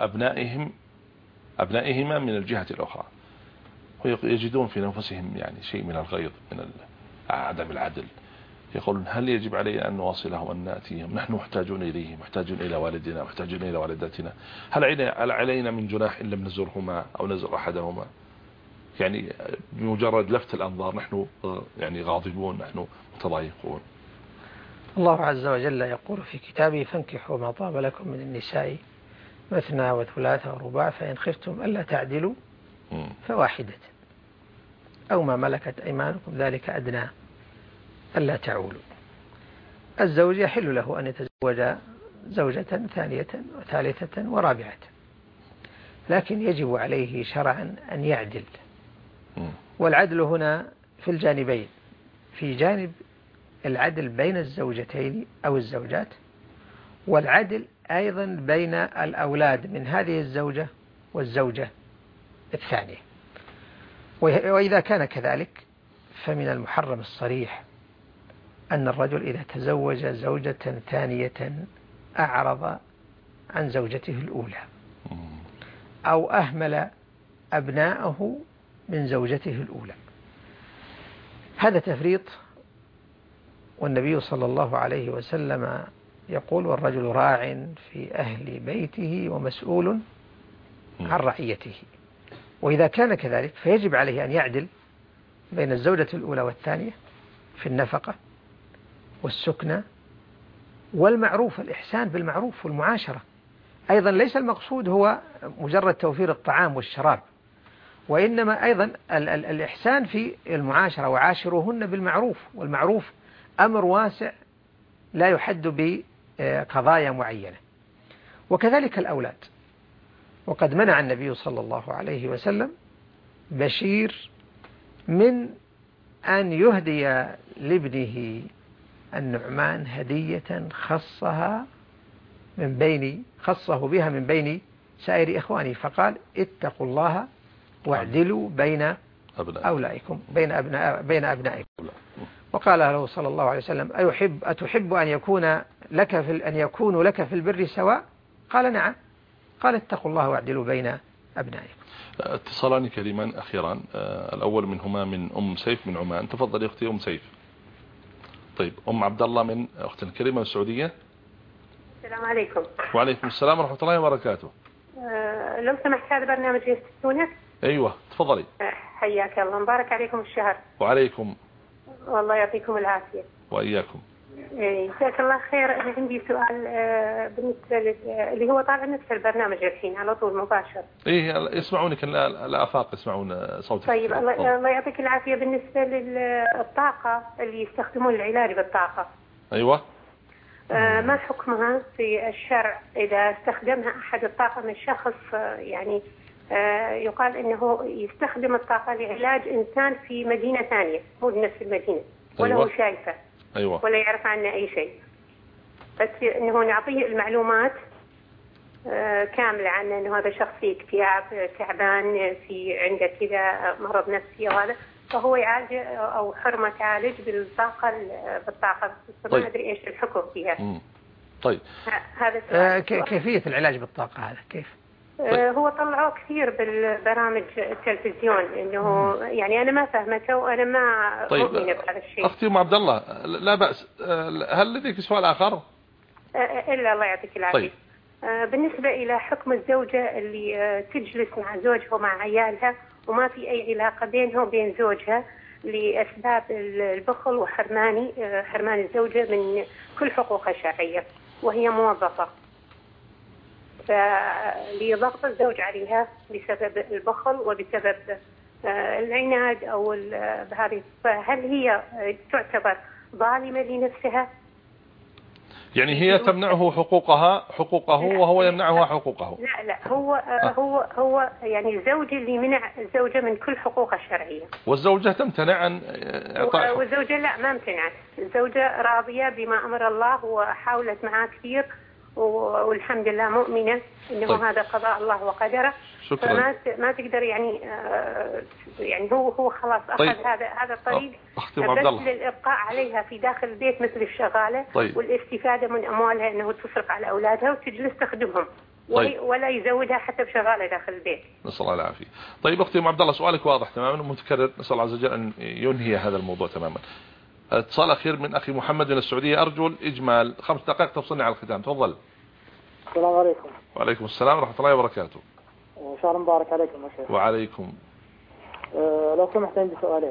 أبنائهما من الجهة الأخرى، ويجدون في نفسهم يعني شيء من الغيظ من عدم العدل. يقولون هل يجب علينا أن نواصلهم أن نأتيهم؟ نحن محتاجون إليهم، محتاجون إلى والدنا، محتاجون إلى والدتنا، هل علينا من جناح إن لم نزورهما أو نزور أحدهما؟ يعني بمجرد لفت الأنظار نحن يعني غاضبون، نحن متضايقون. الله عز وجل يقول في كتابه: فانكحوا ما طاب لكم من النساء مثنى وثلاث ورباع فإن خفتم ألا تعدلوا فواحدة أو ما ملكت أيمانكم ذلك أدنى ألا تعولوا. الزوج يحل له أن يتزوج زوجة ثانية وثالثة ورابعة، لكن يجب عليه شرعا أن يعدل. والعدل هنا في الجانبين، في جانب العدل بين الزوجتين أو الزوجات، والعدل أيضا بين الأولاد من هذه الزوجة والزوجة الثانية. وإذا كان كذلك فمن المحرم الصريح أن الرجل إذا تزوج زوجة ثانية أعرض عن زوجته الأولى أو أهمل أبناءه من زوجته الأولى، هذا تفريط. والنبي صلى الله عليه وسلم يقول: والرجل راع في أهل بيته ومسؤول عن رعيته. وإذا كان كذلك فيجب عليه أن يعدل بين الزوجة الأولى والثانية في النفقة والسكنة والمعروف، الإحسان بالمعروف والمعاشرة. أيضا ليس المقصود هو مجرد توفير الطعام والشراب، وإنما أيضا الإحسان في المعاشرة، وعاشروهن بالمعروف. والمعروف أمر واسع لا يحد بقضايا معينة. وكذلك الأولاد، وقد منع النبي صلى الله عليه وسلم بشير من أن يهدي لابنه النعمان هدية خصه بها من بين سائر إخوانه، فقال: اتقوا الله واعدلوا بين أولئكم بين أبنائكم. وقال له صلى الله عليه وسلم: أتحب أن يكونوا لك في البر سواء؟ قال: نعم. قال: اتقوا الله واعدلوا بين أبنائكم. اتصالان كريمان أخيرا، الأول منهما من أم سيف من عمان. تفضل يا أختي أم سيف. طيب أم عبد الله من أختنا الكريمة من السعودية. السلام عليكم. وعليكم السلام ورحمة الله وبركاته. لو سمحت هذا برنامج يستونك. أيوة تفضلي. حياك الله، مبارك عليكم الشهر. وعليكم. والله يعطيكم العافية. وإياكم. جزاك الله خير. أنا عندي سؤال بالنسبة اللي هو طالع نفس البرنامج الحين على طول مباشر. إيه يسمعونك الآفاق، يسمعون صوتك. طيب الله يعطيك العافية. بالنسبة للطاقة اللي يستخدمون العلاج بالطاقة. أيوة. ما حكمها في الشرع إذا استخدمها أحد الطاقة من شخص يعني يقال إنه يستخدم الطاقة لعلاج إنسان في مدينة ثانية، هو نفس المدينة ولا هو شايفه. أيوة. ولا يعرف عنه أي شيء، بس إنه نعطيه المعلومات كاملة عنه، إنه هذا شخص فيه اكتئاب، تعبان، في عنده كذا مرض نفسي وهذا، فهو يعالج أو حرمة تعالج بالطاقة بس ما أدري إيش الحكم فيها. طيب هذا كيفية العلاج بالطاقة هذا كيف؟ هو طلعوه كثير بالبرامج التلفزيون، انه يعني انا ما فهمته وانا ما مؤمنه بهذا الشيء. اختي ام عبد الله لا باس، هل لديك سؤال اخر؟ الا الله يعطيك العافيه. طيب. بالنسبه الى حكم الزوجه اللي تجلس مع زوجها ومع عيالها وما في اي علاقه بينها وبين زوجها لاسباب البخل حرمان الزوجه من كل حقوقها الشرعيه وهي موظفه، فلضغط الزوج عليها بسبب البخل وبسبب العناد أو بهذه، فهل هي تعتبر ظالمة لنفسها؟ يعني هي تمنعه حقوقه وهو يمنعها حقوقه؟ لا هو يعني الزوج اللي منع الزوجة من كل حقوقها الشرعية، والزوجة تمتنع عن إعطاء. والزوجة لا ما امتنعت، الزوجة راضية بما أمر الله وحاولت معاه كثير والحمد لله مؤمنة إنه طيب. هذا قضاء الله وقدره. شكرا. فما تقدر يعني هو خلاص أخذ طيب. هذا الطريق بس للإبقاء عليها في داخل البيت مثل الشغالة. طيب. والاستفادة من أموالها إنه تصرف على أولادها وتجلس تخدمهم. طيب. ولا يزودها حتى بشغالة داخل البيت. نسأل الله العافية. طيب أختي أم عبد الله سؤالك واضح تماما ومتكرر، نسأل الله عز وجل أن ينهي هذا الموضوع تماما. اتصال أخير من أخي محمد من السعودية، أرجو الإجمال 5 دقائق تفصلني على الختام. تفضل. السلام عليكم. وعليكم السلام ورحمة الله وبركاته. إن شاء الله مبارك عليكم يا شيخ. وعليكم. لو سمحت عندي سؤالين.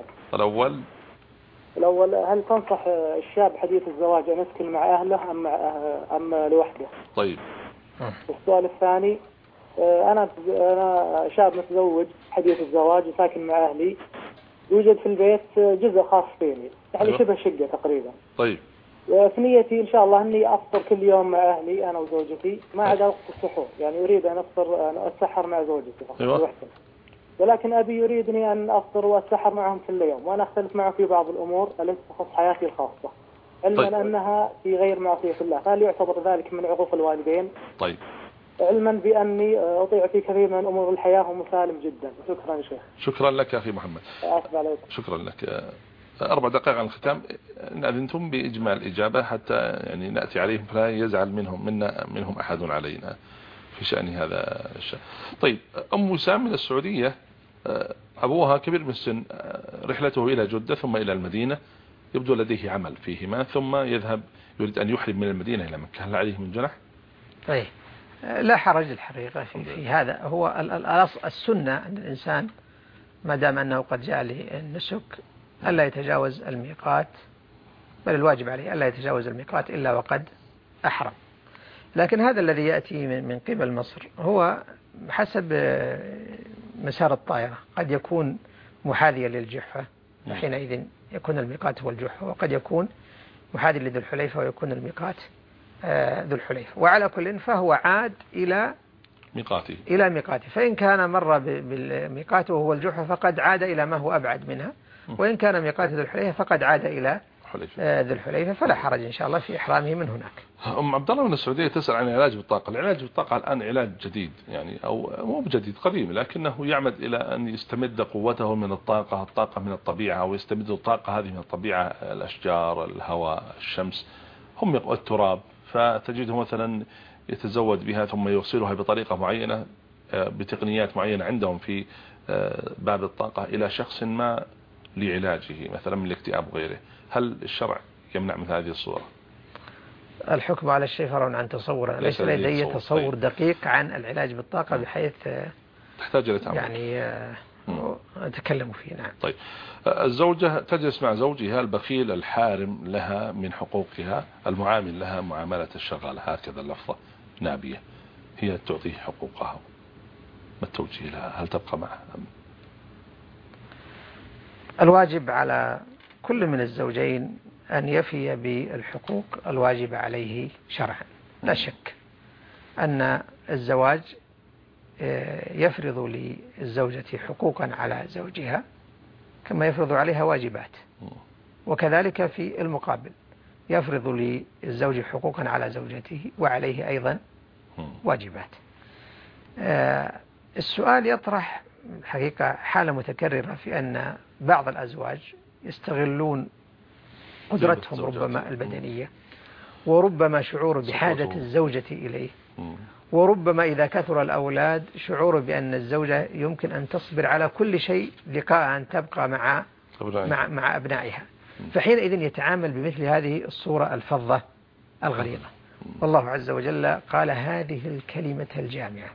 الأول هل تنصح الشاب حديث الزواج أن يسكن مع أهله أم لوحده؟ طيب. السؤال الثاني، أنا شاب متزوج حديث الزواج وساكن مع أهلي، يوجد في البيت جزء خاص فيني يعني شبه شقة تقريبا. طيب. في نيتي إن شاء الله أني أفطر كل يوم مع أهلي أنا وزوجتي ما عدا وقت السحور، يعني أريد أن أتسحر مع زوجتي فقط. أيوة. ولكن أبي يريدني أن أفطر وأتسحر معهم كل يوم، وأنا أختلف معه في بعض الأمور التي تخص حياتي الخاصة، علما طيب. أنها في غير معصية الله، فهل يعتبر ذلك من عقوق الوالدين؟ طيب. علما بأني أطيع في كثير من أمور الحياة ومسالم جدا. شكرا يا شيخ. شكرا لك يا أخي محمد. أسف عليكم. شكرا لك. 4 دقائق عن الختام، إن أذنتم بإجمال إجابة حتى يعني نأتي عليهم فلا يزعل منهم أحد علينا في شأن هذا الشيء. طيب، أم وسام من السعودية، أبوها كبير بالسن، رحلته إلى جدة ثم إلى المدينة، يبدو لديه عمل فيهما، ثم يذهب يريد أن يحرم من المدينة إلى مكة، هل عليه من جنح؟ طيب، لا حرج الحقيقة في هذا. هو السنة أن الإنسان ما دام أنه قد جاء للنسك ألا يتجاوز الميقات، بل الواجب عليه ألا يتجاوز الميقات إلا وقد أحرم. لكن هذا الذي يأتي من قبل مصر هو حسب مسار الطائرة، قد يكون محاذيا للجحفة حينئذ يكون الميقات هو الجحفة، وقد يكون محاذي لذو الحليفة ويكون الميقات ذو الحليفة. وعلى كل فهو عاد إلى ميقاته، فإن كان مر بميقاته وهو الجحفة فقد عاد إلى ما هو أبعد منها، وإن كان ميقات ذو الحليفة فقد عاد إلى ذو الحليفة، فلا حرج إن شاء الله في إحرامه من هناك. أم عبد الله من السعودية تسأل عن العلاج بالطاقة. العلاج بالطاقة الآن علاج جديد، يعني أو مو بجديد، قديم، لكنه يعمد إلى أن يستمد قوته من الطاقة من الطبيعة، أو يستمد الطاقة هذه من الطبيعة، الأشجار، الهواء، الشمس، التراب، فتجده مثلا يتزود بها ثم يوصلها بطريقة معينة بتقنيات معينة عندهم في باب الطاقة إلى شخص ما لعلاجه مثلا من الاكتئاب وغيره. هل الشرع يمنع من هذه الصورة؟ الحكم على الشيء فرع عن تصور، ليس لدي تصور دقيق عن العلاج بالطاقة بحيث تحتاج إلى تعمل يعني أتكلم فيه. نعم. طيب، الزوجة تجلس مع زوجها البخيل الحارم لها من حقوقها، المعامل لها معاملة الشغالة، هكذا اللفظة نابية، هي تعطيه حقوقها، ما التوجيه لها؟ هل تبقى معها؟ الواجب على كل من الزوجين أن يفي بالحقوق الواجبة عليه شرعا. لا شك أن الزواج يفرض للزوجة حقوقا على زوجها كما يفرض عليها واجبات، وكذلك في المقابل يفرض للزوج حقوقا على زوجته وعليه أيضا واجبات. السؤال يطرح حقيقة حالة متكررة في أن بعض الأزواج يستغلون قدرتهم ربما البدنية، وربما شعور بحاجة الزوجة إليه، وربما إذا كثر الأولاد شعور بأن الزوجة يمكن أن تصبر على كل شيء لقاء أن تبقى مع أبنائها، فحينئذ يتعامل بمثل هذه الصورة الفظة الغليظة. والله عز وجل قال هذه الكلمة الجامعة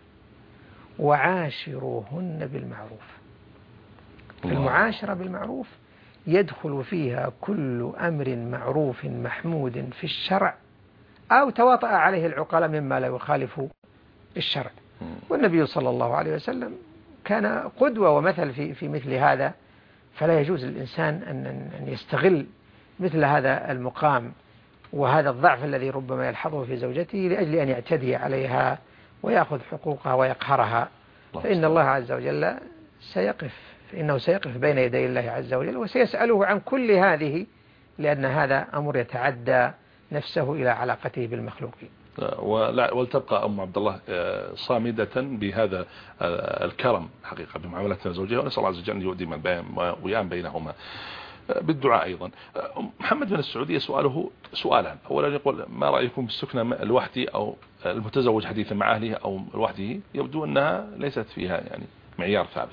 وعاشروهن بالمعروف. المعاشرة بالمعروف يدخل فيها كل أمر معروف محمود في الشرع أو تواطأ عليه العقلاء مما لا يخالف الشرع. والنبي صلى الله عليه وسلم كان قدوة ومثل في مثل هذا، فلا يجوز للإنسان أن يستغل مثل هذا المقام وهذا الضعف الذي ربما يلحظه في زوجته لأجل أن يعتدي عليها ويأخذ حقوقها ويقهرها، فإن الله عز وجل سيقف بين يدي الله عز وجل وسيسأله عن كل هذه، لأن هذا أمر يتعدى نفسه إلى علاقته بالمخلوقين. ولتبقى أم عبد الله صامدة بهذا الكرم حقيقة بمعاملتها زوجها، ونسأل الله عز وجل أن يؤدي ويان بينهما بالدعاء أيضا. محمد من السعودية سؤاله سؤالان. أولا يقول ما رأيكم بالسكنة لوحدي أو المتزوج حديثا مع أهله أو لوحده؟ يبدو أنها ليست فيها يعني معيار ثابت.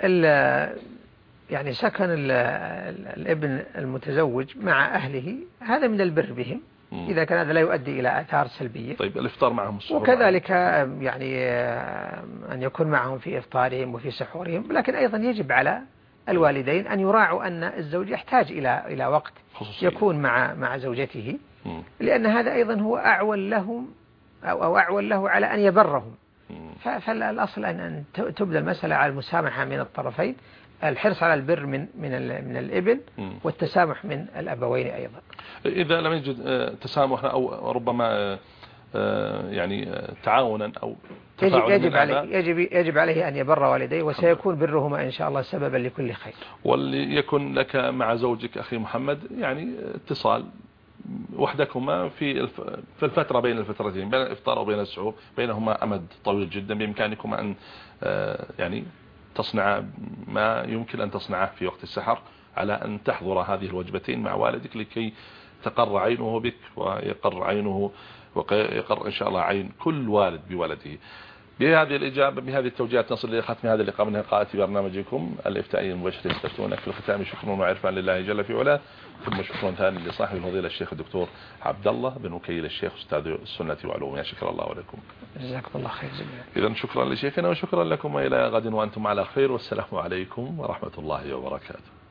يعني سكن الابن المتزوج مع أهله هذا من البر بهم إذا كان هذا لا يؤدي إلى آثار سلبية. طيب، الإفطار معهم، وكذلك يعني أن يكون معهم في إفطارهم وفي سحورهم، لكن أيضا يجب على الوالدين أن يراعوا أن الزوج يحتاج إلى وقت يكون مع زوجته، لأن هذا أيضا هو أعول لهم أو أعول له على أن يبرهم. فالأصل أن تبدأ المسألة على المسامحة من الطرفين، الحرص على البر من الابن والتسامح من الأبوين أيضا. إذا لم يجد تسامح أو ربما يعني تعاونا أو يجب عليه أن يبر والديه، وسيكون برهما إن شاء الله سببا لكل خير. وليكن لك مع زوجك أخي محمد يعني اتصال وحدكما في الفترة بين الفترتين، بين الإفطار وبين السحور، بينهما أمد طويل جدا، بإمكانكما أن يعني تصنع ما يمكن أن تصنعه في وقت السحر، على أن تحضر هذه الوجبتين مع والدك لكي تقر عينه بك ويقر عينه ويقر إن شاء الله عين كل والد بولده. بهذه الإجابة بهذه التوجيهات نصل لختم هذا اللقاء من لقاءات برنامجكم الإفتائي المباشر يستفتونك. في الختام شكر وعرفان لله جل في علاه، ثم شكر ثاني لصاحب الفضيلة الشيخ الدكتور عبد الله بن وكيل الشيخ أستاذ السنة وعلومها. شكر الله ولكم. جزاكم الله خير جميعا. إذن شكرا لشيخنا وشكرا لكم، وإلى غد وأنتم على خير، والسلام عليكم ورحمة الله وبركاته.